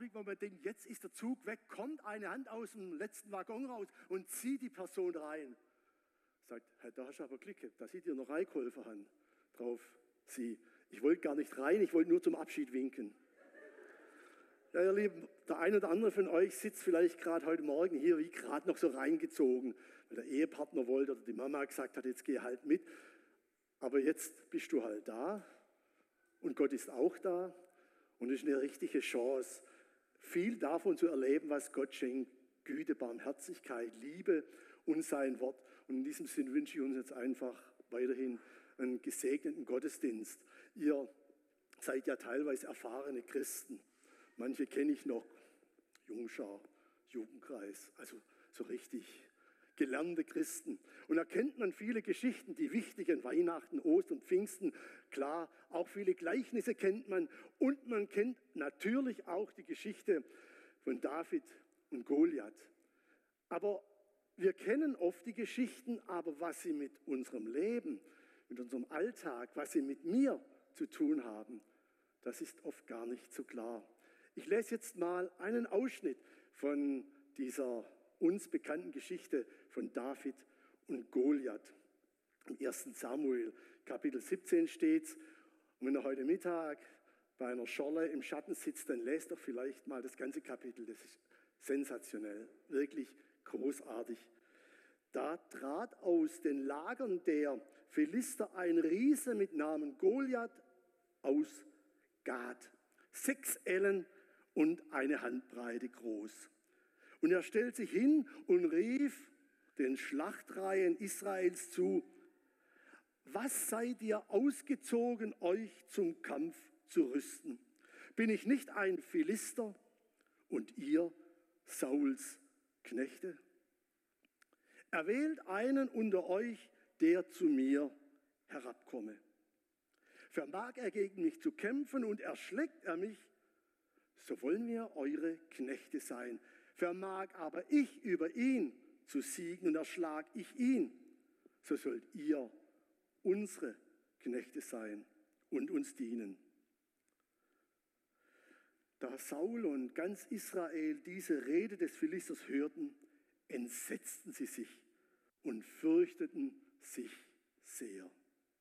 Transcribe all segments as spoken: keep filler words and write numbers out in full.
Augenblick, wo man denkt, jetzt ist der Zug weg, kommt eine Hand aus dem letzten Waggon raus und zieht die Person rein. Sagt, Herr, da hast du aber Glück gehabt, da sieht ihr noch reingeholfen haben. Drauf sie, ich wollte gar nicht rein, ich wollte nur zum Abschied winken. Ja, ihr Lieben, der eine oder andere von euch sitzt vielleicht gerade heute Morgen hier wie gerade noch so reingezogen, weil der Ehepartner wollte oder die Mama gesagt hat, jetzt geh halt mit. Aber jetzt bist du halt da und Gott ist auch da und es ist eine richtige Chance, viel davon zu erleben, was Gott schenkt. Güte, Barmherzigkeit, Liebe und sein Wort. Und in diesem Sinn wünsche ich uns jetzt einfach weiterhin einen gesegneten Gottesdienst. Ihr seid ja teilweise erfahrene Christen. Manche kenne ich noch, Jungschar, Jugendkreis, also so richtig gelernte Christen. Und da kennt man viele Geschichten, die wichtigen, Weihnachten, Ostern, Pfingsten, klar, auch viele Gleichnisse kennt man. Und man kennt natürlich auch die Geschichte von David und Goliath. Aber wir kennen oft die Geschichten, aber was sie mit unserem Leben, mit unserem Alltag, was sie mit mir zu tun haben, das ist oft gar nicht so klar. Ich lese jetzt mal einen Ausschnitt von dieser uns bekannten Geschichte von David und Goliath. Im ersten Samuel, Kapitel siebzehn steht's. Und wenn ihr heute Mittag bei einer Schorle im Schatten sitzt, dann lest doch vielleicht mal das ganze Kapitel. Das ist sensationell, wirklich großartig. Da trat aus den Lagern der Philister ein Riese mit Namen Goliath aus Gat, sechs Ellen und eine Handbreite groß. Und er stellt sich hin und rief den Schlachtreihen Israels zu: Was seid ihr ausgezogen, euch zum Kampf zu rüsten? Bin ich nicht ein Philister und ihr Sauls Knechte? Erwählt einen unter euch, der zu mir herabkomme. Vermag er gegen mich zu kämpfen und erschlägt er mich, so wollen wir eure Knechte sein. Vermag aber ich über ihn zu siegen und erschlag ich ihn, so sollt ihr unsere Knechte sein und uns dienen. Da Saul und ganz Israel diese Rede des Philisters hörten, entsetzten sie sich und fürchteten sich sehr.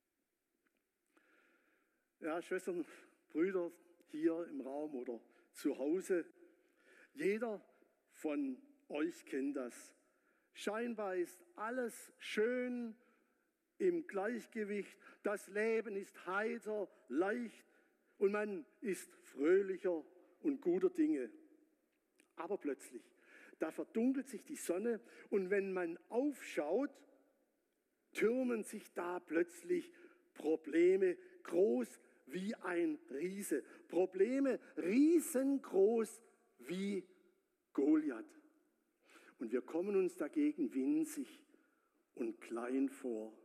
Ja, Schwestern, Brüder, hier im Raum oder zu Hause, jeder von euch kennt das. Scheinbar ist alles schön im Gleichgewicht, das Leben ist heiter, leicht und man ist fröhlicher und guter Dinge. Aber plötzlich, da verdunkelt sich die Sonne und wenn man aufschaut, türmen sich da plötzlich Probleme groß wie ein Riese. Probleme riesengroß wie Goliath. Und wir kommen uns dagegen winzig und klein vor.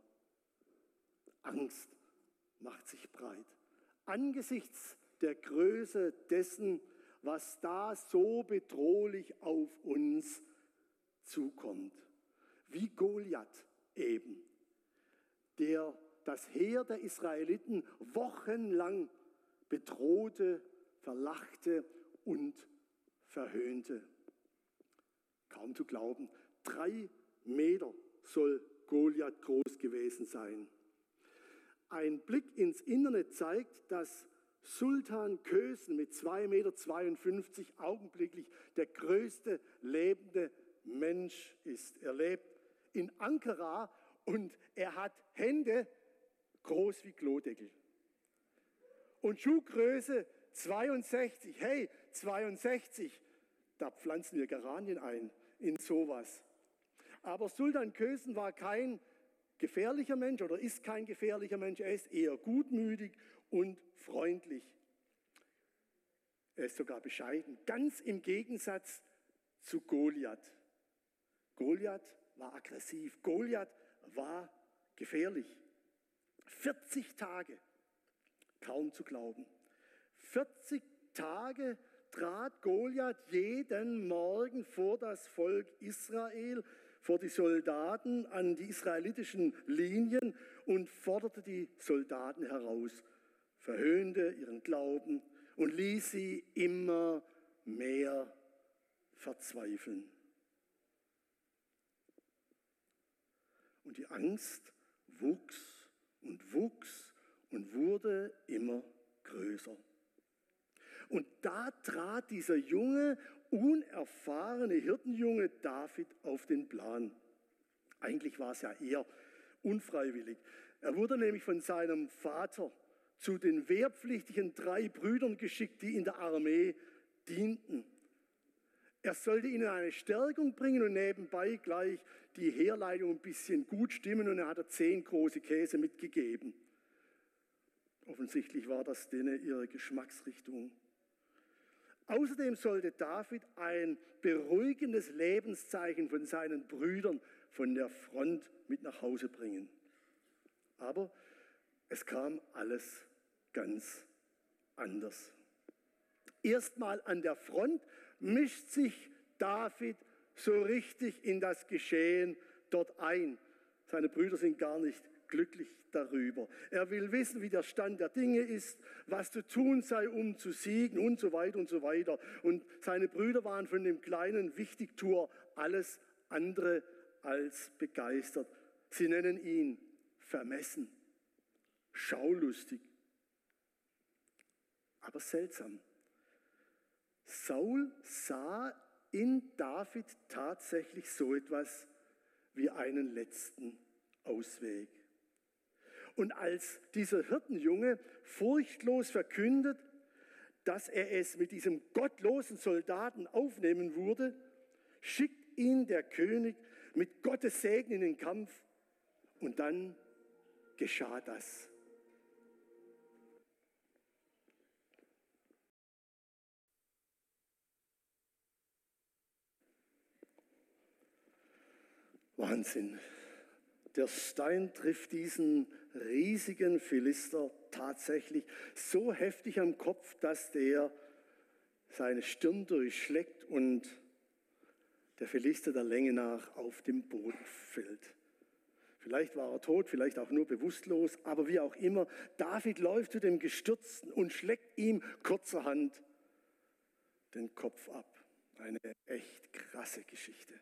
Angst macht sich breit. Angesichts der Größe dessen, was da so bedrohlich auf uns zukommt. Wie Goliath eben, der das Heer der Israeliten wochenlang bedrohte, verlachte und verhöhnte. Kaum zu glauben, drei Meter soll Goliath groß gewesen sein. Ein Blick ins Internet zeigt, dass Sultan Kösen mit zwei Meter zweiundfünfzig augenblicklich der größte lebende Mensch ist. Er lebt in Ankara und er hat Hände groß wie Klodeckel. Und Schuhgröße zweiundsechzig. Hey, zweiundsechzig, da pflanzen wir Geranien ein in sowas. Aber Sultan Kösen war kein gefährlicher Mensch oder ist kein gefährlicher Mensch. Er ist eher gutmütig und freundlich. Er ist sogar bescheiden, ganz im Gegensatz zu Goliath. Goliath war aggressiv, Goliath war gefährlich. vierzig Tage, kaum zu glauben. vierzig Tage trat Goliath jeden Morgen vor das Volk Israel, vor die Soldaten an die israelitischen Linien und forderte die Soldaten heraus, verhöhnte ihren Glauben und ließ sie immer mehr verzweifeln. Und die Angst wuchs und wuchs und wurde immer größer. Und da trat dieser junge, unerfahrene Hirtenjunge David auf den Plan. Eigentlich war es ja eher unfreiwillig. Er wurde nämlich von seinem Vater zu den wehrpflichtigen drei Brüdern geschickt, die in der Armee dienten. Er sollte ihnen eine Stärkung bringen und nebenbei gleich die Heerleitung ein bisschen gut stimmen, und er hatte zehn große Käse mitgegeben. Offensichtlich war das denen ihre Geschmacksrichtung. Außerdem sollte David ein beruhigendes Lebenszeichen von seinen Brüdern von der Front mit nach Hause bringen. Aber es kam alles ganz anders. Erstmal an der Front mischt sich David so richtig in das Geschehen dort ein. Seine Brüder sind gar nicht glücklich darüber. Er will wissen, wie der Stand der Dinge ist, was zu tun sei, um zu siegen und so weiter und so weiter. Und seine Brüder waren von dem kleinen Wichtigtuer alles andere als begeistert. Sie nennen ihn vermessen, schaulustig. Aber seltsam. Saul sah in David tatsächlich so etwas wie einen letzten Ausweg. Und als dieser Hirtenjunge furchtlos verkündet, dass er es mit diesem gottlosen Soldaten aufnehmen würde, schickt ihn der König mit Gottes Segen in den Kampf, und dann geschah das. Wahnsinn. Der Stein trifft diesen riesigen Philister tatsächlich so heftig am Kopf, dass der seine Stirn durchschlägt und der Philister der Länge nach auf dem Boden fällt. Vielleicht war er tot, vielleicht auch nur bewusstlos, aber wie auch immer, David läuft zu dem Gestürzten und schlägt ihm kurzerhand den Kopf ab. Eine echt krasse Geschichte.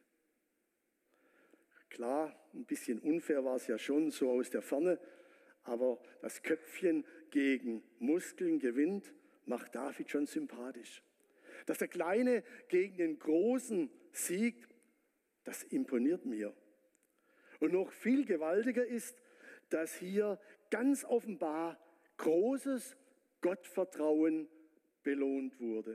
Klar, ein bisschen unfair war es ja schon, so aus der Ferne, aber das Köpfchen gegen Muskeln gewinnt, macht David schon sympathisch. Dass der Kleine gegen den Großen siegt, das imponiert mir. Und noch viel gewaltiger ist, dass hier ganz offenbar großes Gottvertrauen belohnt wurde.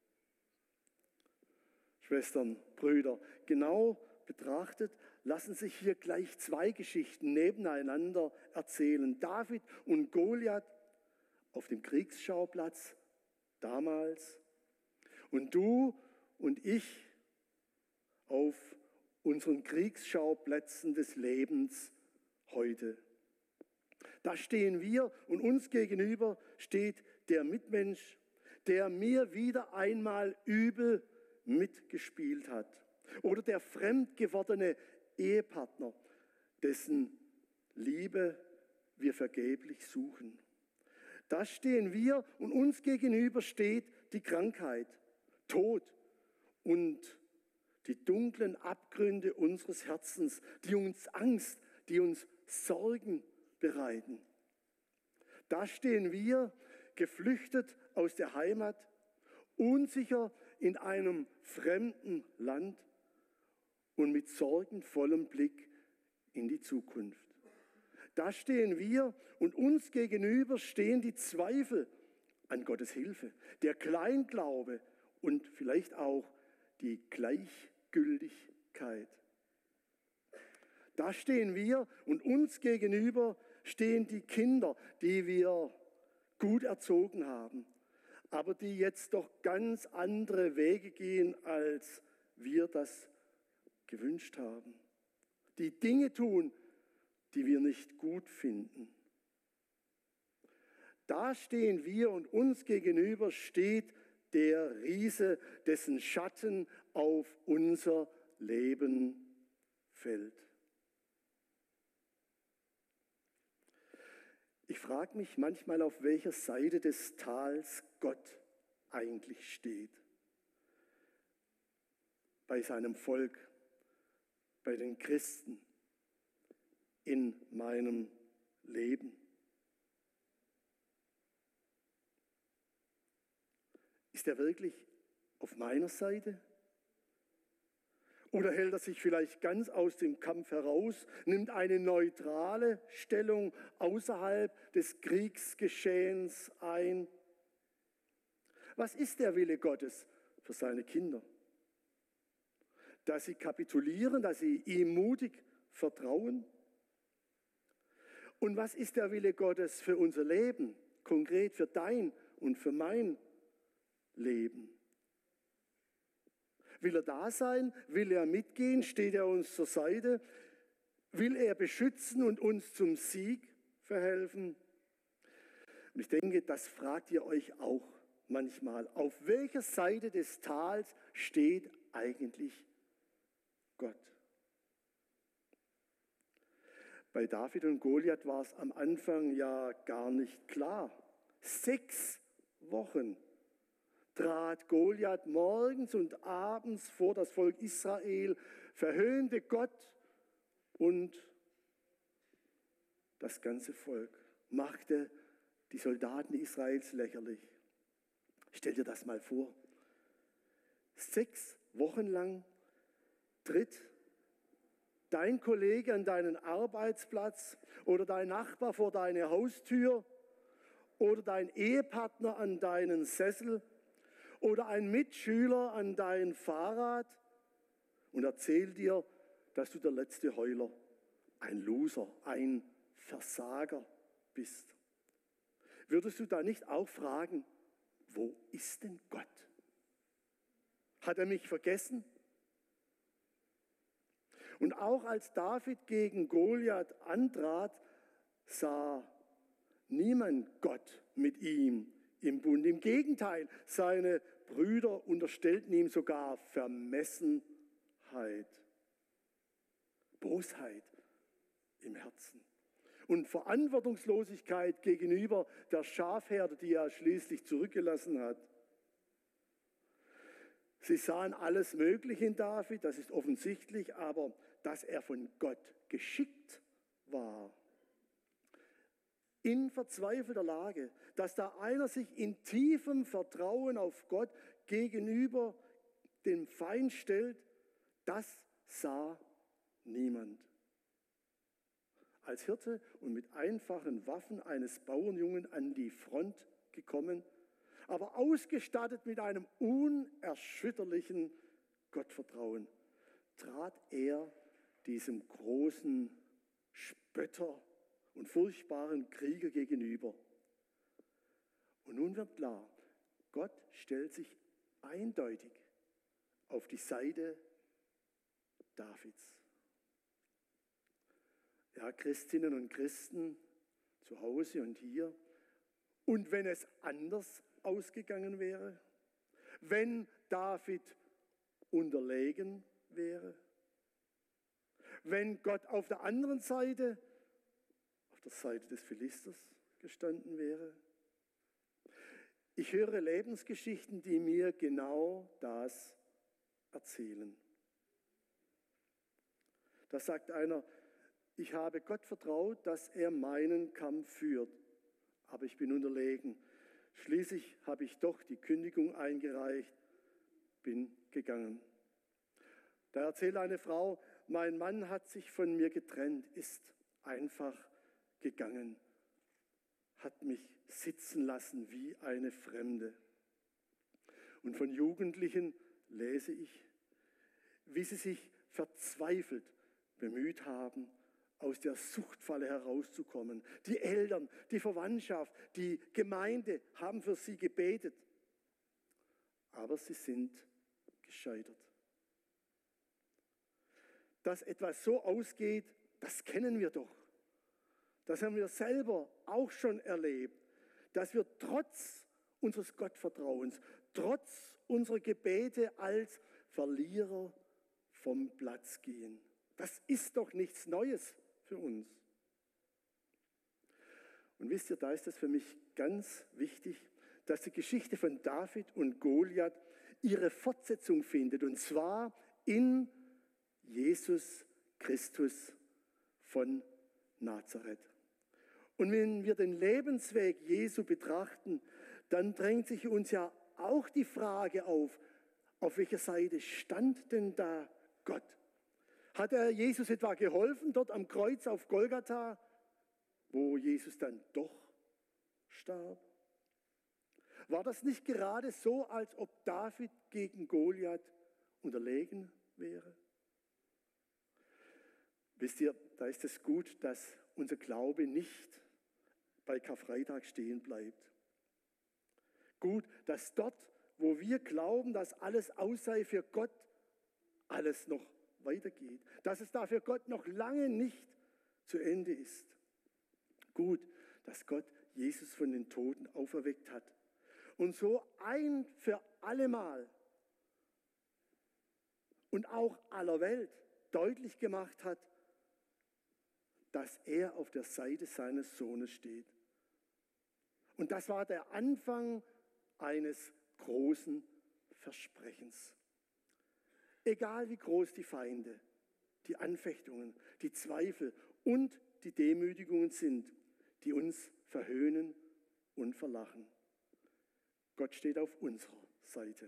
Schwestern, Brüder, genau betrachtet lassen sich hier gleich zwei Geschichten nebeneinander erzählen. David und Goliath auf dem Kriegsschauplatz damals und du und ich auf unseren Kriegsschauplätzen des Lebens heute. Da stehen wir und uns gegenüber steht der Mitmensch, der mir wieder einmal übel mitgespielt hat. Oder der fremd gewordene Ehepartner, dessen Liebe wir vergeblich suchen. Da stehen wir und uns gegenüber steht die Krankheit, Tod und die dunklen Abgründe unseres Herzens, die uns Angst, die uns Sorgen bereiten. Da stehen wir, geflüchtet aus der Heimat, unsicher in einem fremden Land und mit sorgenvollem Blick in die Zukunft. Da stehen wir und uns gegenüber stehen die Zweifel an Gottes Hilfe, der Kleinglaube und vielleicht auch die Gleichgültigkeit. Da stehen wir und uns gegenüber stehen die Kinder, die wir gut erzogen haben, aber die jetzt doch ganz andere Wege gehen, als wir das gewünscht haben. Die Dinge tun, die wir nicht gut finden. Da stehen wir und uns gegenüber steht der Riese, dessen Schatten auf unser Leben fällt. Ich frage mich manchmal, auf welcher Seite des Tals Gott eigentlich steht. bei seinem Volk, bei den Christen, in meinem Leben? Ist er wirklich auf meiner Seite? Oder hält er sich vielleicht ganz aus dem Kampf heraus, nimmt eine neutrale Stellung außerhalb des Kriegsgeschehens ein? Was ist der Wille Gottes für seine Kinder? Dass sie kapitulieren, dass sie ihm mutig vertrauen? Und was ist der Wille Gottes für unser Leben, konkret für dein und für mein Leben? Will er da sein? Will er mitgehen? Steht er uns zur Seite? Will er beschützen und uns zum Sieg verhelfen? Und ich denke, das fragt ihr euch auch manchmal. Auf welcher Seite des Tals steht eigentlich Gott? Bei David und Goliath war es am Anfang ja gar nicht klar. Sechs Wochen trat Goliath morgens und abends vor das Volk Israel, verhöhnte Gott und das ganze Volk, machte die Soldaten Israels lächerlich. Stell dir das mal vor. Sechs Wochen lang tritt dein Kollege an deinen Arbeitsplatz oder dein Nachbar vor deine Haustür oder dein Ehepartner an deinen Sessel oder ein Mitschüler an dein Fahrrad und erzählt dir, dass du der letzte Heuler, ein Loser, ein Versager bist. Würdest du da nicht auch fragen, wo ist denn Gott? Hat er mich vergessen? Und auch als David gegen Goliath antrat, sah niemand Gott mit ihm im Bund. Im Gegenteil, seine Brüder unterstellten ihm sogar Vermessenheit, Bosheit im Herzen und Verantwortungslosigkeit gegenüber der Schafherde, die er schließlich zurückgelassen hat. Sie sahen alles Mögliche in David, das ist offensichtlich, aber dass er von Gott geschickt war, in verzweifelter Lage, dass da einer sich in tiefem Vertrauen auf Gott gegenüber dem Feind stellt, das sah niemand. Als Hirte und mit einfachen Waffen eines Bauernjungen an die Front gekommen, aber ausgestattet mit einem unerschütterlichen Gottvertrauen, trat er diesem großen Spötter und furchtbaren Krieger gegenüber. Und nun wird klar, Gott stellt sich eindeutig auf die Seite Davids. Ja, Christinnen und Christen zu Hause und hier. Und wenn es anders ausgegangen wäre, wenn David unterlegen wäre, wenn Gott auf der anderen Seite, auf der Seite des Philisters gestanden wäre. Ich höre Lebensgeschichten, die mir genau das erzählen. Da sagt einer, ich habe Gott vertraut, dass er meinen Kampf führt, aber ich bin unterlegen. Schließlich habe ich doch die Kündigung eingereicht, bin gegangen. Da erzählt eine Frau, mein Mann hat sich von mir getrennt, ist einfach gegangen, hat mich sitzen lassen wie eine Fremde. Und von Jugendlichen lese ich, wie sie sich verzweifelt bemüht haben, aus der Suchtfalle herauszukommen. Die Eltern, die Verwandtschaft, die Gemeinde haben für sie gebetet. Aber sie sind gescheitert. Dass etwas so ausgeht, das kennen wir doch. Das haben wir selber auch schon erlebt. Dass wir trotz unseres Gottvertrauens, trotz unserer Gebete als Verlierer vom Platz gehen. Das ist doch nichts Neues für uns. Und wisst ihr, da ist es für mich ganz wichtig, dass die Geschichte von David und Goliath ihre Fortsetzung findet. Und zwar in Jesus Christus von Nazareth. Und wenn wir den Lebensweg Jesu betrachten, dann drängt sich uns ja auch die Frage auf, auf welcher Seite stand denn da Gott? Hat er Jesus etwa geholfen dort am Kreuz auf Golgatha, wo Jesus dann doch starb? War das nicht gerade so, als ob David gegen Goliath unterlegen wäre? Wisst ihr, da ist es gut, dass unser Glaube nicht bei Karfreitag stehen bleibt. Gut, dass dort, wo wir glauben, dass alles aus sei für Gott, alles noch weitergeht. Dass es da für Gott noch lange nicht zu Ende ist. Gut, dass Gott Jesus von den Toten auferweckt hat und so ein für allemal und auch aller Welt deutlich gemacht hat, dass er auf der Seite seines Sohnes steht. Und das war der Anfang eines großen Versprechens. Egal wie groß die Feinde, die Anfechtungen, die Zweifel und die Demütigungen sind, die uns verhöhnen und verlachen. Gott steht auf unserer Seite.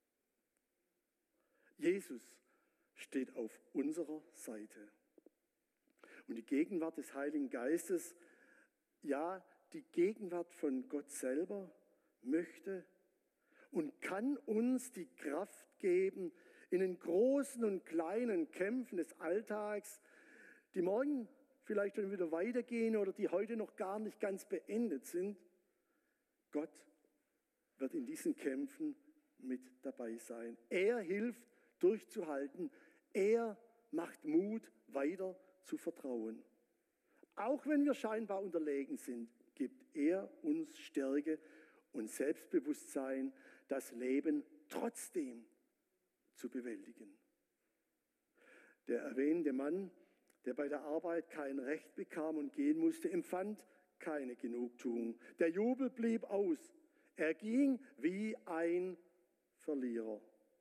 Jesus steht auf unserer Seite. Und die Gegenwart des Heiligen Geistes, ja, die Gegenwart von Gott selber möchte und kann uns die Kraft geben, in den großen und kleinen Kämpfen des Alltags, die morgen vielleicht schon wieder weitergehen oder die heute noch gar nicht ganz beendet sind. Gott wird in diesen Kämpfen mit dabei sein. Er hilft durchzuhalten. Er macht Mut, weiter zu vertrauen. Auch wenn wir scheinbar unterlegen sind, gibt er uns Stärke und Selbstbewusstsein, das Leben trotzdem zu bewältigen. Der erwähnte Mann, der bei der Arbeit kein Recht bekam und gehen musste, empfand keine Genugtuung. Der Jubel blieb aus. Er ging wie ein Verlierer.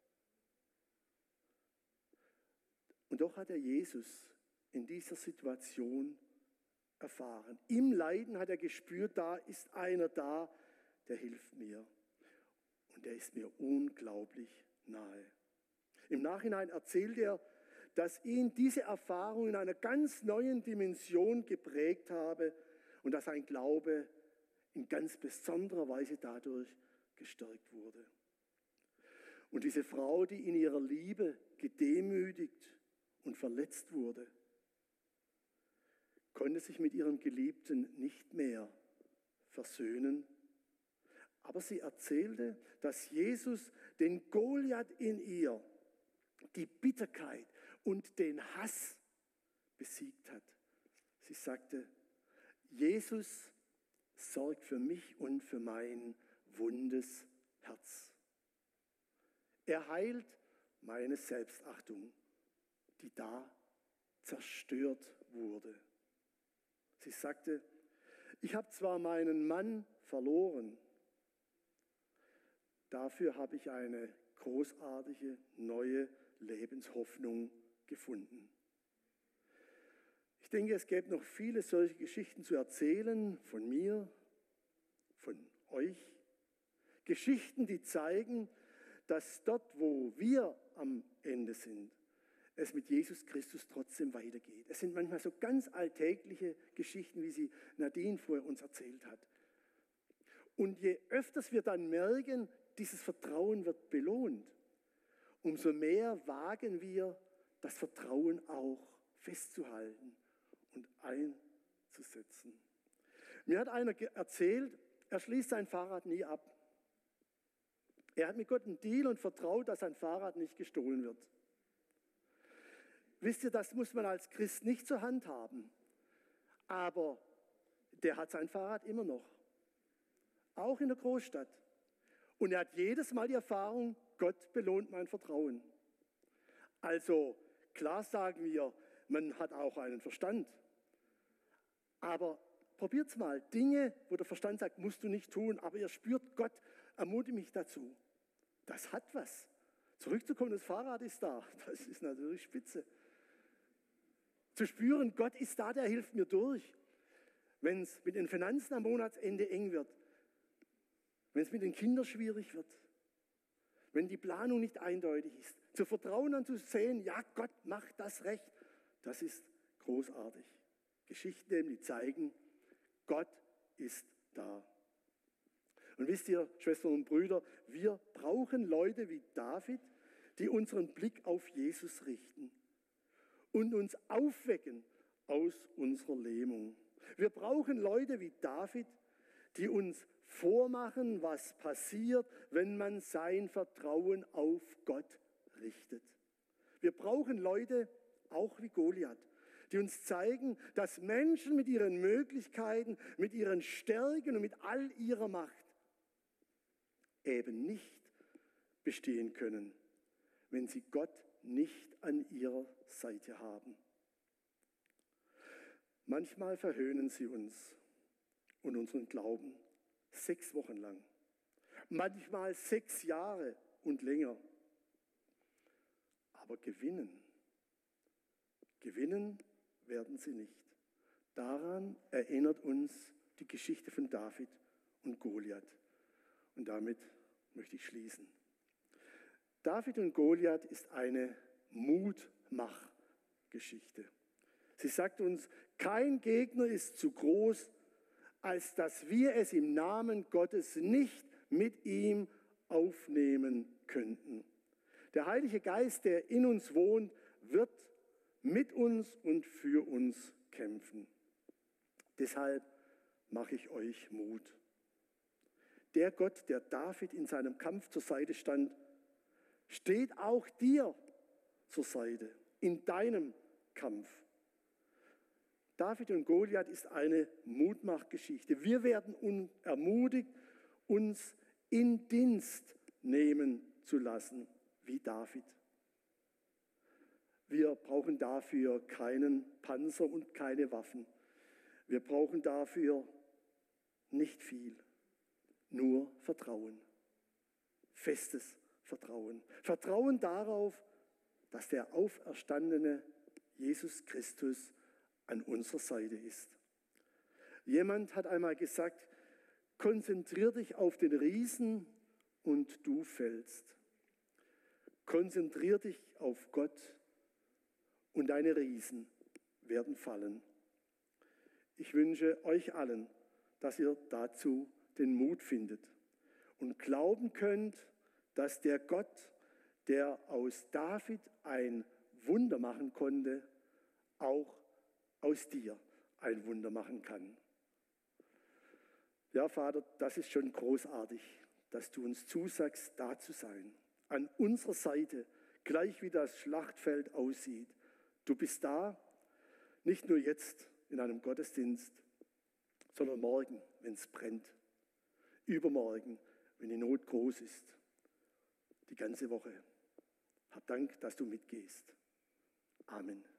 Und doch hat er Jesus in dieser Situation erfahren. Im Leiden hat er gespürt, da ist einer da, der hilft mir. Und der ist mir unglaublich nahe. Im Nachhinein erzählt er, dass ihn diese Erfahrung in einer ganz neuen Dimension geprägt habe und dass sein Glaube in ganz besonderer Weise dadurch gestärkt wurde. Und diese Frau, die in ihrer Liebe gedemütigt und verletzt wurde, konnte sich mit ihrem Geliebten nicht mehr versöhnen. Aber sie erzählte, dass Jesus den Goliath in ihr, die Bitterkeit und den Hass besiegt hat. Sie sagte, Jesus sorgt für mich und für mein wundes Herz. Er heilt meine Selbstachtung, die da zerstört wurde. Sie sagte, ich habe zwar meinen Mann verloren, dafür habe ich eine großartige neue Lebenshoffnung gefunden. Ich denke, es gäbe noch viele solche Geschichten zu erzählen, von mir, von euch. Geschichten, die zeigen, dass dort, wo wir am Ende sind, es mit Jesus Christus trotzdem weitergeht. Es sind manchmal so ganz alltägliche Geschichten, wie sie Nadine vorher uns erzählt hat. Und je öfters wir dann merken, dieses Vertrauen wird belohnt, umso mehr wagen wir, das Vertrauen auch festzuhalten und einzusetzen. Mir hat einer erzählt, er schließt sein Fahrrad nie ab. Er hat mit Gott einen Deal und vertraut, dass sein Fahrrad nicht gestohlen wird. Wisst ihr, das muss man als Christ nicht zur Hand haben. Aber der hat sein Fahrrad immer noch. Auch in der Großstadt. Und er hat jedes Mal die Erfahrung, Gott belohnt mein Vertrauen. Also klar sagen wir, man hat auch einen Verstand. Aber probiert's mal. Dinge, wo der Verstand sagt, musst du nicht tun, aber ihr spürt, Gott ermutigt mich dazu. Das hat was. Zurückzukommen, das Fahrrad ist da. Das ist natürlich spitze. Zu spüren, Gott ist da, der hilft mir durch. Wenn es mit den Finanzen am Monatsende eng wird, wenn es mit den Kindern schwierig wird, wenn die Planung nicht eindeutig ist, zu vertrauen und zu sehen, ja, Gott macht das recht, das ist großartig. Geschichten, die zeigen, Gott ist da. Und wisst ihr, Schwestern und Brüder, wir brauchen Leute wie David, die unseren Blick auf Jesus richten und uns aufwecken aus unserer Lähmung. Wir brauchen Leute wie David, die uns vormachen, was passiert, wenn man sein Vertrauen auf Gott richtet. Wir brauchen Leute, auch wie Goliath, die uns zeigen, dass Menschen mit ihren Möglichkeiten, mit ihren Stärken und mit all ihrer Macht eben nicht bestehen können, wenn sie Gott nicht an ihrer Seite haben. Manchmal verhöhnen sie uns und unseren Glauben sechs Wochen lang, manchmal sechs Jahre und länger. Aber gewinnen, gewinnen werden sie nicht. Daran erinnert uns die Geschichte von David und Goliath. Und damit möchte ich schließen. David und Goliath ist eine Mutmachgeschichte. Sie sagt uns, kein Gegner ist zu groß, als dass wir es im Namen Gottes nicht mit ihm aufnehmen könnten. Der Heilige Geist, der in uns wohnt, wird mit uns und für uns kämpfen. Deshalb mache ich euch Mut. Der Gott, der David in seinem Kampf zur Seite stand, steht auch dir zur Seite, in deinem Kampf. David und Goliath ist eine Mutmachgeschichte. Wir werden ermutigt, uns in Dienst nehmen zu lassen, wie David. Wir brauchen dafür keinen Panzer und keine Waffen. Wir brauchen dafür nicht viel, nur Vertrauen. Festes Vertrauen. Vertrauen darauf, dass der auferstandene Jesus Christus an unserer Seite ist. Jemand hat einmal gesagt, konzentrier dich auf den Riesen und du fällst. Konzentrier dich auf Gott und deine Riesen werden fallen. Ich wünsche euch allen, dass ihr dazu den Mut findet und glauben könnt, dass der Gott, der aus David ein Wunder machen konnte, auch aus dir ein Wunder machen kann. Ja, Vater, das ist schon großartig, dass du uns zusagst, da zu sein. An unserer Seite, gleich wie das Schlachtfeld aussieht. Du bist da, nicht nur jetzt in einem Gottesdienst, sondern morgen, wenn es brennt. Übermorgen, wenn die Not groß ist. Die ganze Woche. Hab Dank, dass du mitgehst. Amen.